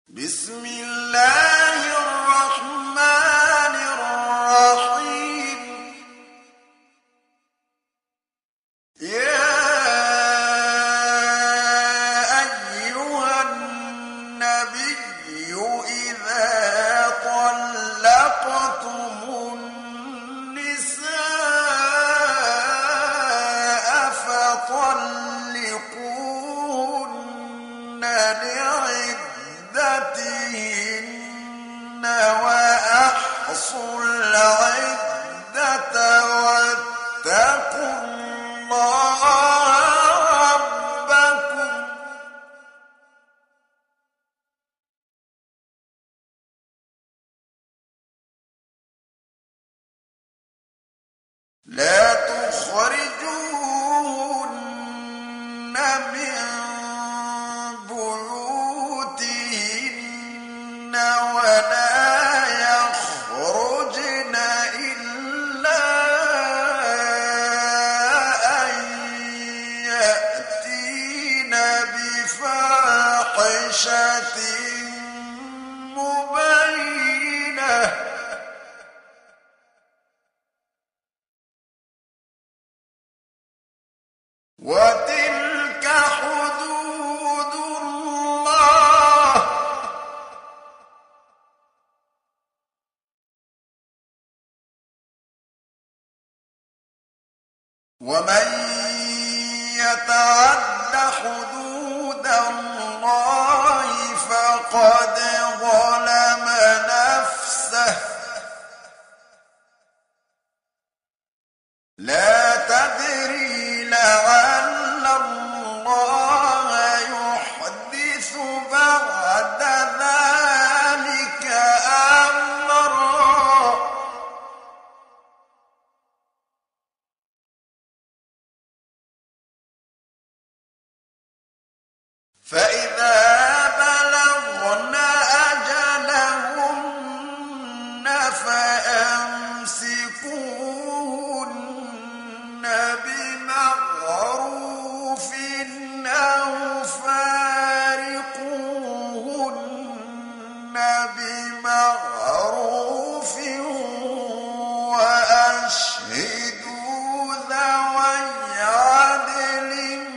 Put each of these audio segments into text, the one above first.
بسم الله الرحمن الرحيم يا أيها النبي إذا طلقتم النساء فطلقوهن لعدتهن وأحصوا العدة واتقوا الله ربكم لا تخرجوهن من بيوتهن ولا يخرجن إلا أن يأتين بفاحشة مبينة وتلك حدود الله ومن يتعد حدود الله فقد ظلم نفسه لا تدري لعل الله يحدث بعد ذلك أمرا فإذا بلغن أجلهن فأمسكوهن بمعروف أو فارقوهن بمعروف وأشهدوا ذوي عدل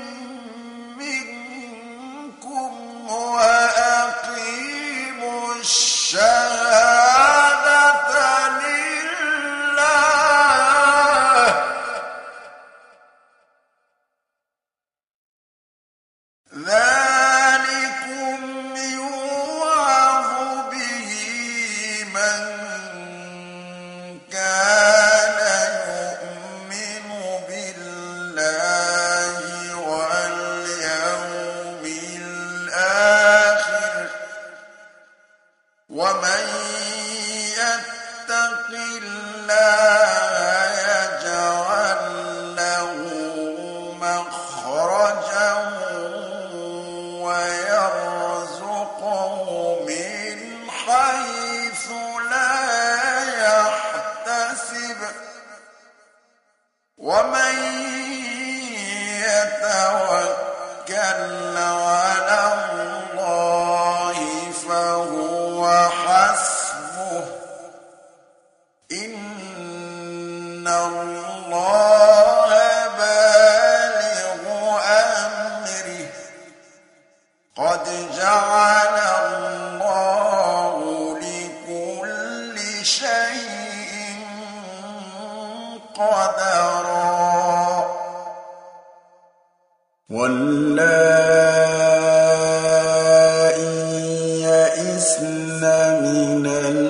منكم وأقيموا الشهادة لله ذلكم يوعظ به من كان يؤمن بالله واليوم الآخر ومن يتق الله يجعل له مخرجا ويرزقه من حيث لا يحتسب ومن يتوكل على الله فهو حسبه إن الله بالغ أمره قد جعل الله لكل شيء قدرا واللائي يئسن من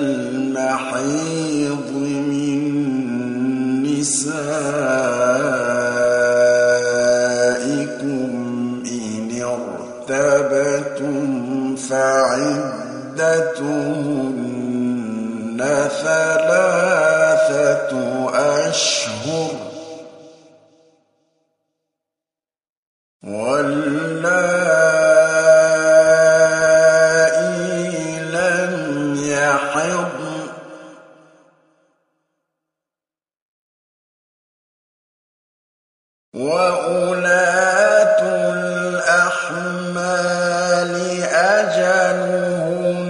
المحيض من نسائكم إن ارتبتم فعدتهن ثلاثة أشهر واللائي لم يحضن وأولاة الأحمال أجلهن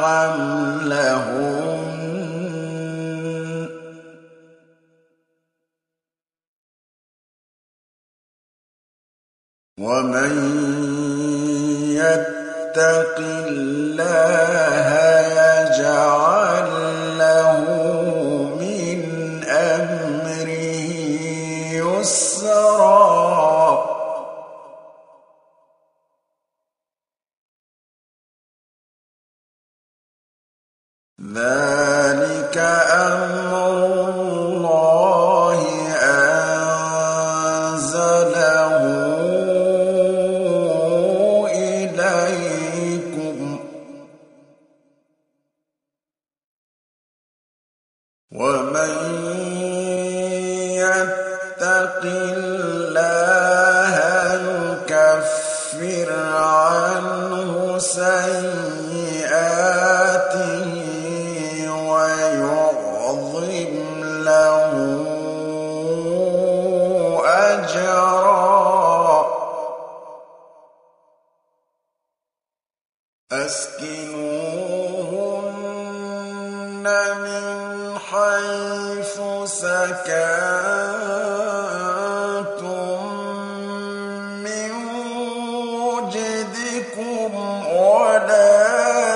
حملهن ومن يتق الله يجعل له من أمره يسرا ذلك أمر الله أنزله إليكم ومن يتق الله يكفر عنه سيئاته ويعظم له أجرا أسكنوهن من حيث سكنتم من وجدكم ولا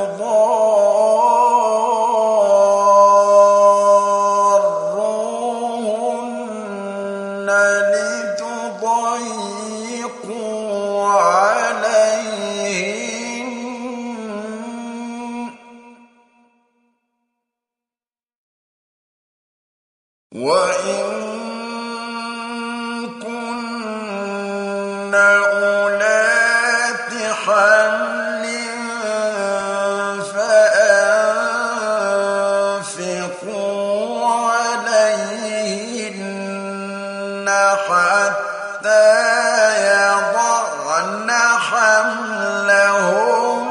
تضاروهن لتضيقوا عليهن وإن كن أولات حمل فأنفقوا عليهن حتى يضعن حملهن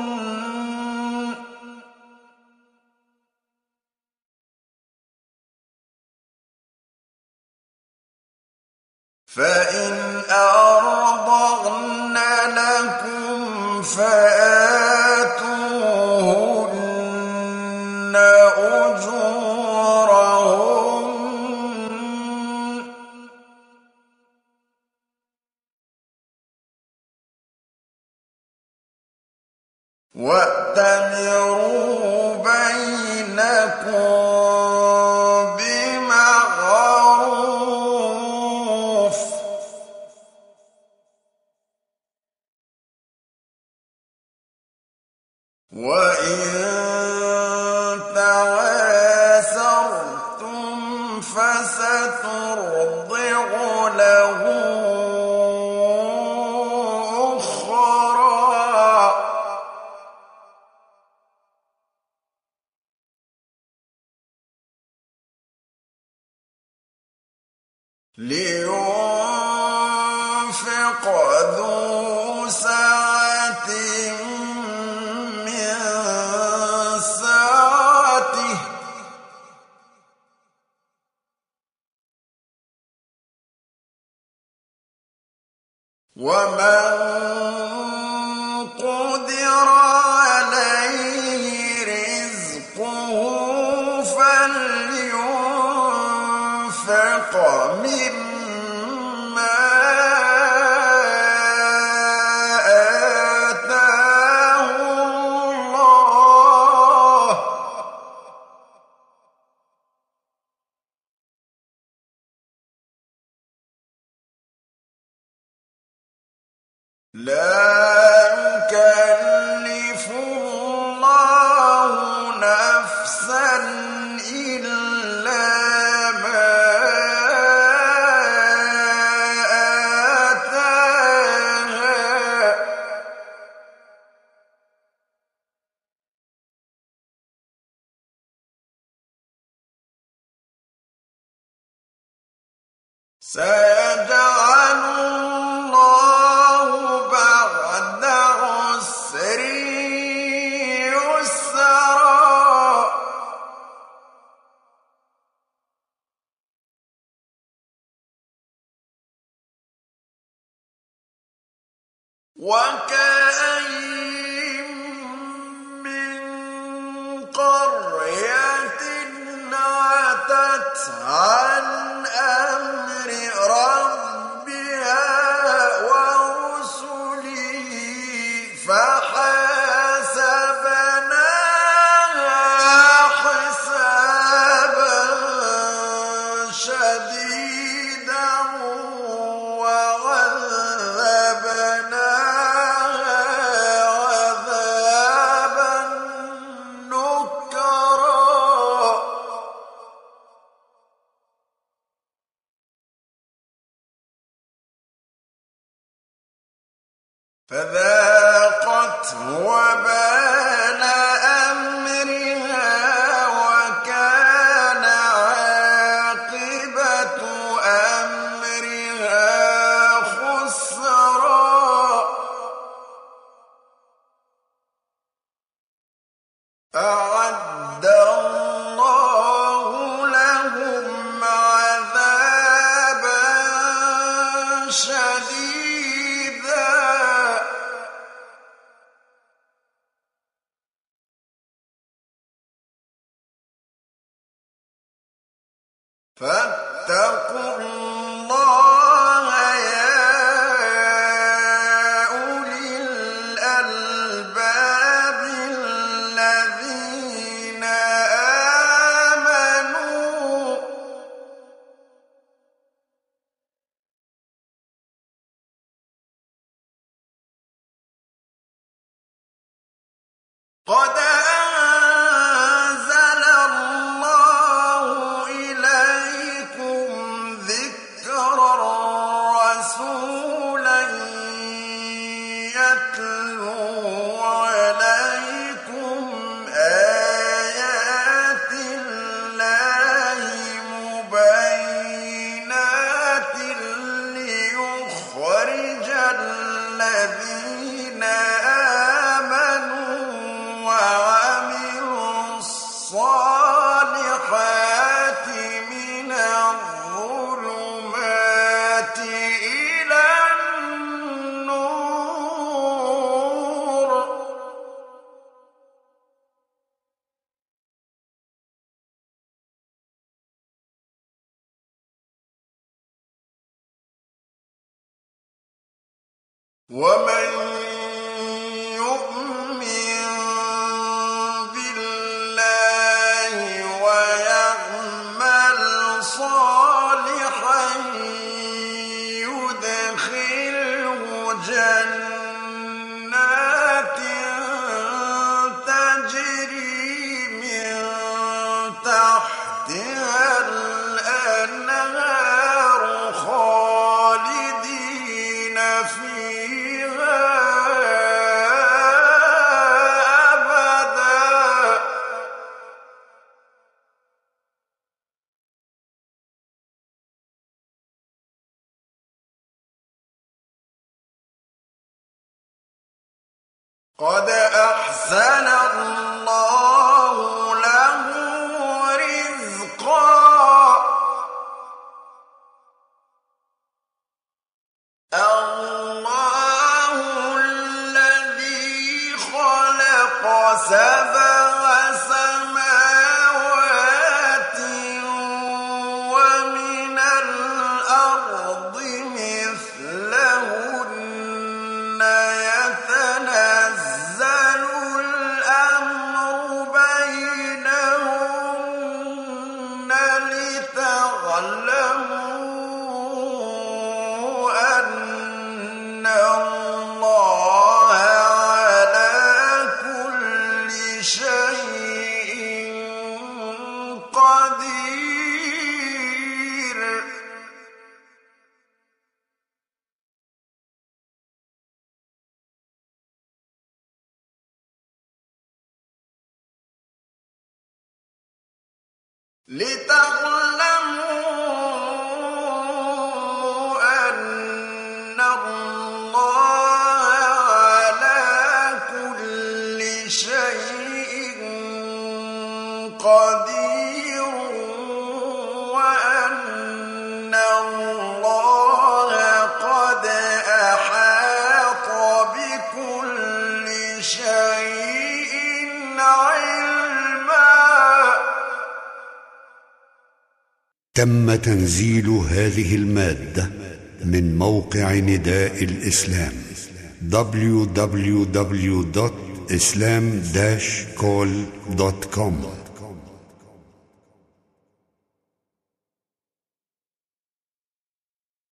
فإن أرضعن لكم فآتوهن أجورهن وأتمروا بينكم بمعروف وإن تعاسرتم فسترضع له أخرى لينفق ذو سعة من سعته ومن قدر عليه رزقه فلينفق مما آتاه الله لا يكلف الله نفسا إلا ما آتاها سيجعل الله بعد عسر يسرا وكأين من فذاقت وبال أمرها وكان عاقبة أمرها خسرا أعد الله لهم عذابا شديدا فاتقوا الله يا أولي الألباب الذين آمنوا قد أنزل الله إليكم ذكرا رسولا يتلو عليكم آيات الله مبينات ليخرج الذين آمنوا وعملوا الصالحات من الظلمات إلى النور ومن يؤمن بالله ويعمل صالحا يدخله جنات تجري من تحتها الأنهار خالدين فيها أبدا قد أحسن الله له رزقا الله الذي خلق سبع سماوات ومن الأرض مثلهن يتنزل الأمر بينهن لتعلموا أن الله على كل شيء قدير لتعلموا أن الله على كل شيء قدير وأن الله قد أحاط بكل شيء علما. تم تنزيل هذه المادة من موقع نداء الإسلام www.islam-call.com